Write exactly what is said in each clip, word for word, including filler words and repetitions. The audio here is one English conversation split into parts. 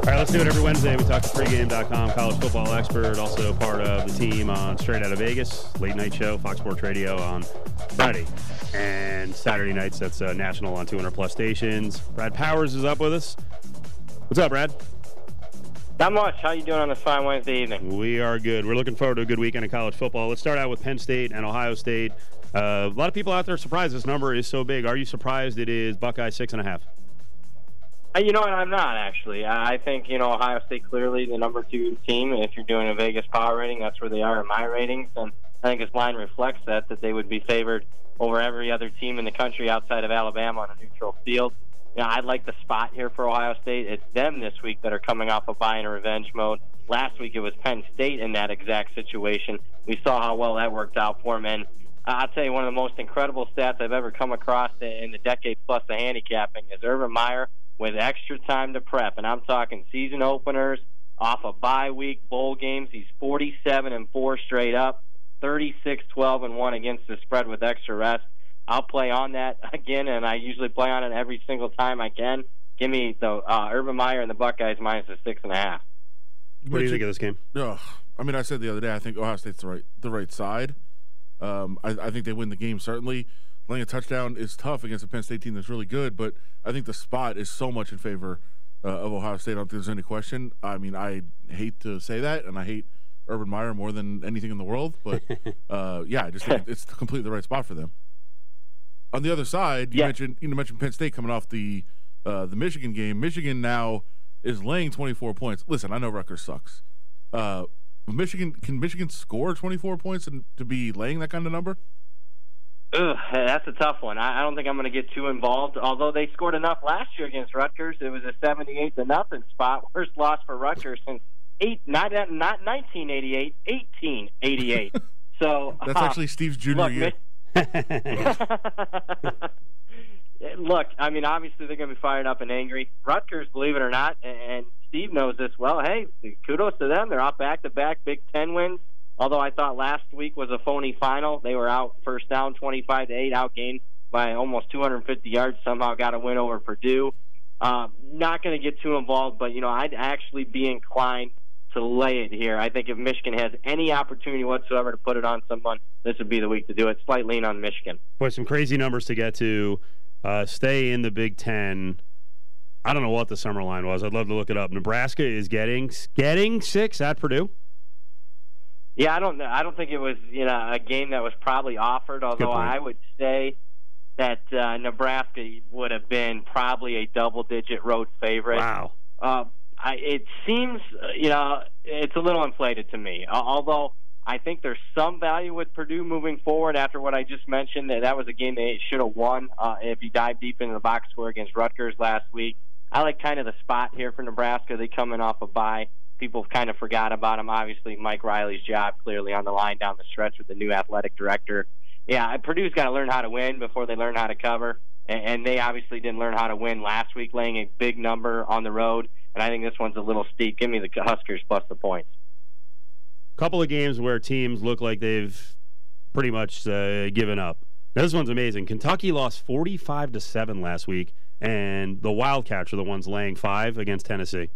All right, let's do it every Wednesday. We talk to pregame dot com, college football expert, also part of the team on Straight Outta Vegas, late night show, Fox Sports Radio on Friday and Saturday nights. That's uh, national on two hundred plus stations. Brad Powers is up with us. What's up, Brad? Not much. How you doing on this fine Wednesday evening? We are good. We're looking forward to a good weekend of college football. Let's start out with Penn State and Ohio State. Uh, a lot of people out there are surprised this number is so big. Are you surprised it is Buckeyes six and a half? You know what? I'm not, actually. I think, you know, Ohio State clearly the number two team. If you're doing a Vegas power rating, that's where they are in my ratings. And I think this line reflects that, that they would be favored over every other team in the country outside of Alabama on a neutral field. You know, I like the spot here for Ohio State. It's them this week that are coming off a bye and revenge mode. Last week it was Penn State in that exact situation. We saw how well that worked out for them. And I'll tell you, one of the most incredible stats I've ever come across in the decade plus of handicapping is Urban Meyer with extra time to prep. And I'm talking season openers, off a bye week, bowl games. He's forty-seven and four straight up, thirty-six, twelve, and one against the spread with extra rest. I'll play on that again, and I usually play on it every single time I can. Give me the uh, Urban Meyer and the Buckeyes minus the six and a half. What do you think of this game? Uh, I mean, I said the other day, I think Ohio State's the right the right side. Um, I, I think they win the game, certainly. Laying a touchdown is tough against a Penn State team that's really good, but I think the spot is so much in favor uh, of Ohio State. I don't think there's any question. I mean, I hate to say that, and I hate Urban Meyer more than anything in the world, but uh, yeah, I just think it's completely the right spot for them. On the other side, you yeah. mentioned you mentioned Penn State coming off the uh, the Michigan game. Michigan now is laying twenty-four points. Listen, I know Rutgers sucks. Uh, Michigan can Michigan score twenty-four points and to be laying that kind of number? Ugh, that's a tough one. I, I don't think I'm going to get too involved. Although they scored enough last year against Rutgers, it was a seventy-eight to nothing spot. Worst loss for Rutgers since eight not not nineteen eighty-eight, eighteen eighty-eight. So that's uh, actually Steve's junior look, year. Look, I mean, obviously they're going to be fired up and angry. Rutgers, believe it or not, and Steve knows this well. Hey, kudos to them. They're off back-to-back Big Ten wins. Although I thought last week was a phony final. They were out first down twenty-five to eight, outgained by almost two hundred fifty yards, somehow got a win over Purdue. Uh, not going to get too involved, but, you know, I'd actually be inclined to lay it here. I think if Michigan has any opportunity whatsoever to put it on someone, this would be the week to do it. Slight lean on Michigan. Boy, some crazy numbers to get to. Uh, stay in the Big Ten. I don't know what the summer line was. I'd love to look it up. Nebraska is getting getting six at Purdue. Yeah, I don't know. I don't think it was, you know, a game that was probably offered, although I would say that uh, Nebraska would have been probably a double-digit road favorite. Wow. Uh, I, it seems, you know, it's a little inflated to me, although I think there's some value with Purdue moving forward after what I just mentioned. That was a game they should have won uh, if you dive deep into the box score against Rutgers last week. I like kind of the spot here for Nebraska. They come in off a bye. People kind of forgot about him. Obviously, Mike Riley's job clearly on the line down the stretch with the new athletic director. Yeah, Purdue's got to learn how to win before they learn how to cover, and they obviously didn't learn how to win last week, laying a big number on the road, and I think this one's a little steep. Give me the Huskers plus the points. Couple of games where teams look like they've pretty much uh, given up. Now, this one's amazing. Kentucky lost forty-five to seven last week, and the Wildcats are the ones laying five against Tennessee.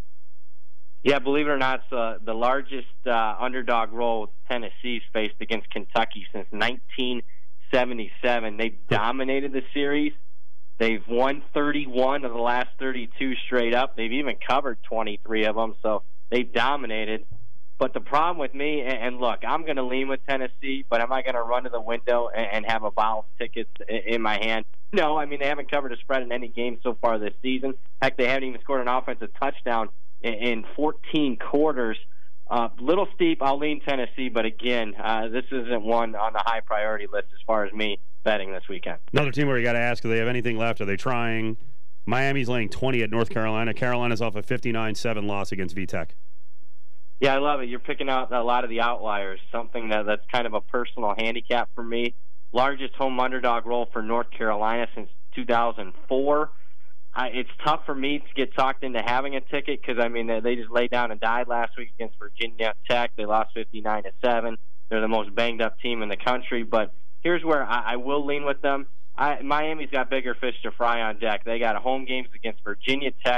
Yeah, believe it or not, it's uh, the largest uh, underdog role Tennessee's faced against Kentucky since nineteen seventy-seven. They've dominated the series. They've won thirty-one of the last thirty-two straight up. They've even covered twenty-three of them, so they've dominated. But the problem with me, and, and look, I'm going to lean with Tennessee, but am I going to run to the window and, and have a bottle of tickets in, in my hand? No, I mean, they haven't covered a spread in any game so far this season. Heck, they haven't even scored an offensive touchdown in fourteen quarters. Uh, little steep, I'll lean Tennessee, but again, uh, this isn't one on the high priority list as far as me betting this weekend. Another team where you got to ask, do they have anything left? Are they trying? Miami's laying twenty at North Carolina. Carolina's off a fifty-nine seven loss against V Tech. Yeah, I love it. You're picking out a lot of the outliers, something that, that's kind of a personal handicap for me. Largest home underdog role for North Carolina since two thousand four. I, it's tough for me to get talked into having a ticket because, I mean, they, they just laid down and died last week against Virginia Tech. They lost fifty-nine to seven. They're the most banged-up team in the country. But here's where I, I will lean with them. I, Miami's got bigger fish to fry on deck. They got home games against Virginia Tech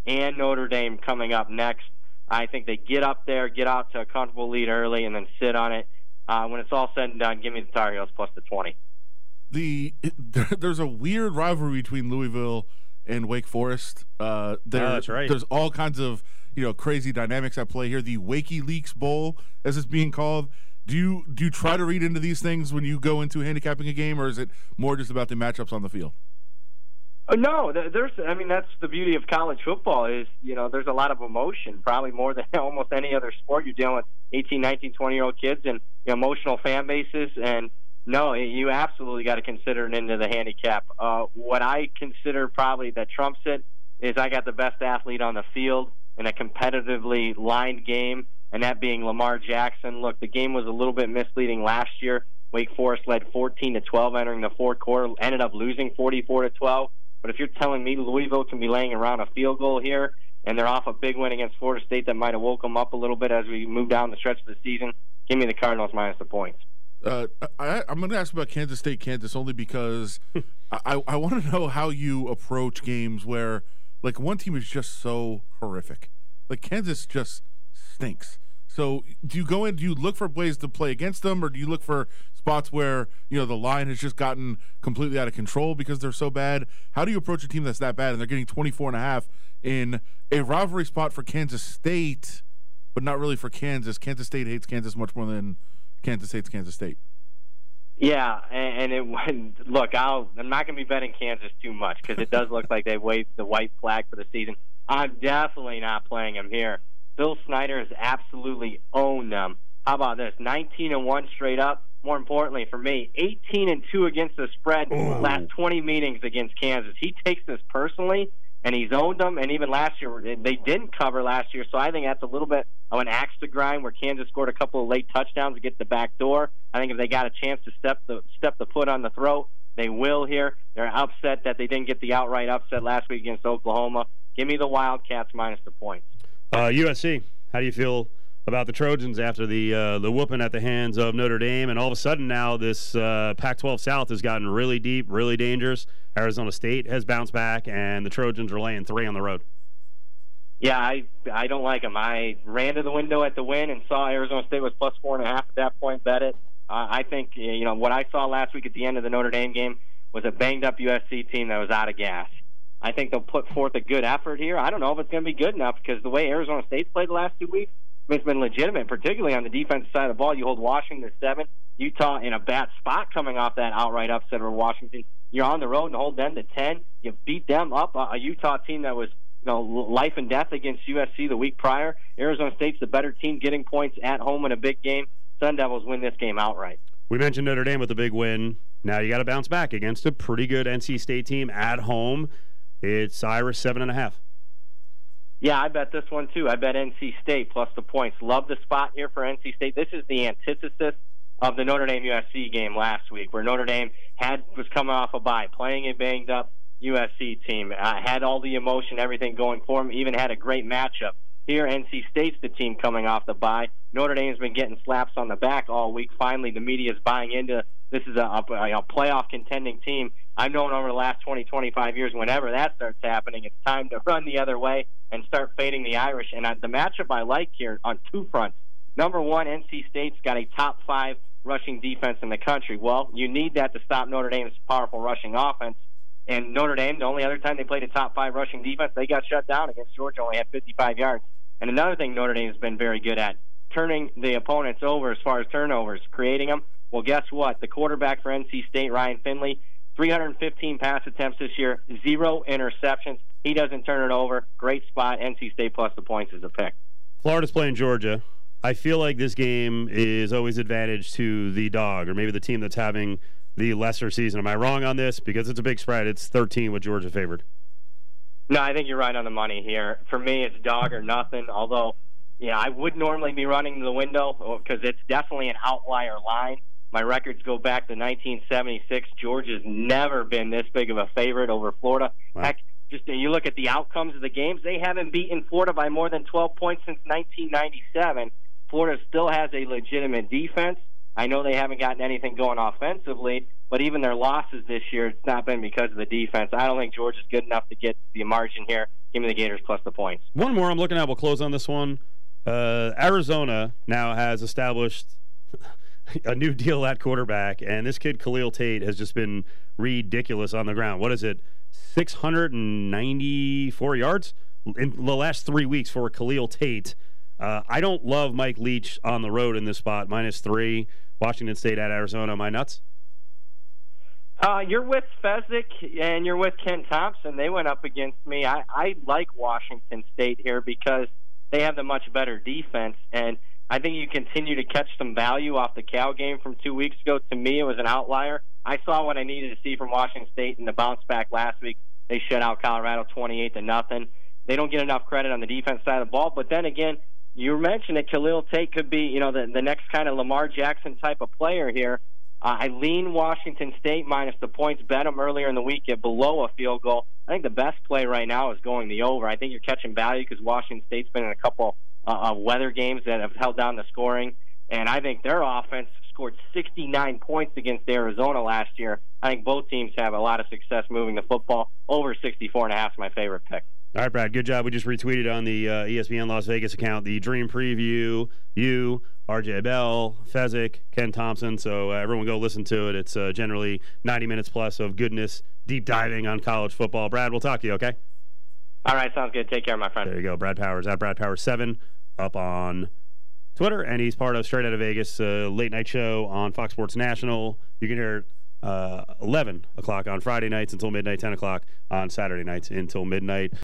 and Notre Dame coming up next. I think they get up there, get out to a comfortable lead early, and then sit on it. Uh, when it's all said and done, give me the Tar Heels plus the twenty. The there's a weird rivalry between Louisville and Wake Forest. Uh, there, oh, that's right. There's all kinds of you know crazy dynamics at play here. The Wakey Leaks Bowl, as it's being called. Do you do you try to read into these things when you go into handicapping a game, or is it more just about the matchups on the field? Uh, no, there's. I mean, that's the beauty of college football is, you know, there's a lot of emotion, probably more than almost any other sport. You're dealing with eighteen, nineteen, twenty-year-old kids and you know, emotional fan bases. And, no, you absolutely got to consider it into the handicap. Uh, what I consider probably that trumps it is I got the best athlete on the field in a competitively lined game, and that being Lamar Jackson. Look, the game was a little bit misleading last year. Wake Forest led fourteen to twelve entering the fourth quarter, ended up losing forty-four to twelve. But if you're telling me Louisville can be laying around a field goal here, and they're off a big win against Florida State that might have woke them up a little bit as we move down the stretch of the season, give me the Cardinals minus the points. Uh, I, I'm going to ask about Kansas State, Kansas, only because I, I want to know how you approach games where, like, one team is just so horrific. Like, Kansas just stinks. So do you go in, do you look for ways to play against them, or do you look for spots where, you know, the line has just gotten completely out of control because they're so bad? How do you approach a team that's that bad and they're getting twenty-four and a half in a rivalry spot for Kansas State, but not really for Kansas? Kansas State hates Kansas much more than Kansas hates Kansas State. Yeah, and, and it look, I'll, I'm not going to be betting Kansas too much because it does look like they waved the white flag for the season. I'm definitely not playing them here. Bill Snyder has absolutely owned them. How about this? nineteen and one straight up. More importantly for me, eighteen and two against the spread Ooh. last twenty meetings against Kansas. He takes this personally, and he's owned them. And even last year, they didn't cover last year, so I think that's a little bit of an axe to grind where Kansas scored a couple of late touchdowns to get the back door. I think if they got a chance to step the step the foot on the throat, they will here. They're upset that they didn't get the outright upset last week against Oklahoma. Give me the Wildcats minus the points. Uh, U S C, how do you feel about the Trojans after the uh, the whooping at the hands of Notre Dame? And all of a sudden now this uh, Pac twelve South has gotten really deep, really dangerous. Arizona State has bounced back, and the Trojans are laying three on the road. Yeah, I I don't like them. I ran to the window at the win and saw Arizona State was plus four and a half at that point, bet it. Uh, I think, you know, what I saw last week at the end of the Notre Dame game was a banged-up U S C team that was out of gas. I think they'll put forth a good effort here. I don't know if it's going to be good enough because the way Arizona State's played the last two weeks, I mean, it's been legitimate, particularly on the defensive side of the ball. You hold Washington to seven. Utah in a bad spot coming off that outright upset over Washington. You're on the road and hold them to ten. You beat them up, a Utah team that was, you know, life and death against U S C the week prior. Arizona State's the better team getting points at home in a big game. Sun Devils win this game outright. We mentioned Notre Dame with a big win. Now you got to bounce back against a pretty good N C State team at home. It's Irish seven and a half. Yeah, I bet this one too. I bet N C State plus the points. Love the spot here for N C State. This is the antithesis of the Notre Dame U S C game last week, where Notre Dame had was coming off a bye, playing a banged up U S C team, uh, had all the emotion, everything going for them, even had a great matchup. Here, N C State's the team coming off the bye. Notre Dame's been getting slaps on the back all week. Finally, the media is buying into this is a, a, a playoff contending team. I've known over the last twenty, twenty-five years, whenever that starts happening, it's time to run the other way and start fading the Irish. And uh, the matchup I like here on two fronts. Number one, N C State's got a top five rushing defense in the country. Well, you need that to stop Notre Dame's powerful rushing offense. And Notre Dame, the only other time they played a top five rushing defense, they got shut down against Georgia, only had fifty-five yards. And another thing Notre Dame has been very good at, turning the opponents over as far as turnovers, creating them. Well, guess what? The quarterback for N C State, Ryan Finley, three hundred fifteen pass attempts this year, zero interceptions. He doesn't turn it over. Great spot. N C State plus the points is a pick. Florida's playing Georgia. I feel like this game is always advantage to the dog, or maybe the team that's having the lesser season. Am I wrong on this? Because it's a big spread. It's thirteen with Georgia favored. No, I think you're right on the money here. For me, it's dog or nothing, although, yeah, I would normally be running the window because it's definitely an outlier line. My records go back to nineteen seventy-six. Georgia's never been this big of a favorite over Florida. Wow. Heck, just you look at the outcomes of the games, they haven't beaten Florida by more than twelve points since nineteen ninety-seven. Florida still has a legitimate defense. I know they haven't gotten anything going offensively, But even their losses this year, it's not been because of the defense. I don't think Georgia's good enough to get the margin here. Give me the Gators plus the points. One more I'm looking at. We'll close on this one. Uh, Arizona now has established a new deal at quarterback, and this kid Khalil Tate has just been ridiculous on the ground. What is it, six hundred ninety-four yards in the last three weeks for Khalil Tate? Uh, I don't love Mike Leach on the road in this spot, minus three. Washington State at Arizona. Am I nuts? Uh, you're with Fezzik and you're with Ken Thompson. They went up against me. I, I like Washington State here because they have the much better defense, and I think you continue to catch some value off the Cal game from two weeks ago. To me, it was an outlier. I saw what I needed to see from Washington State in the bounce back last week. They shut out Colorado twenty-eight to nothing. They don't get enough credit on the defense side of the ball. But then again, you mentioned that Khalil Tate could be, you know, the, the next kind of Lamar Jackson type of player here. Uh, I lean Washington State minus the points. Bet them earlier in the week at below a field goal. I think the best play right now is going the over. I think you're catching value because Washington State's been in a couple uh, of weather games that have held down the scoring. And I think their offense scored sixty-nine points against Arizona last year. I think both teams have a lot of success moving the football. Over sixty-four and a half is my favorite pick. All right, Brad, good job. We just retweeted on the uh, E S P N Las Vegas account the Dream Preview, you, R J Bell, Fezzik, Ken Thompson. So uh, everyone go listen to it. It's uh, generally ninety minutes plus of goodness, deep diving on college football. Brad, we'll talk to you, okay? All right, sounds good. Take care, my friend. There you go. Brad Powers at Brad Powers seven up on Twitter, and he's part of Straight Outta Vegas, uh, late night show on Fox Sports National. You can hear it uh, eleven o'clock on Friday nights until midnight, ten o'clock on Saturday nights until midnight.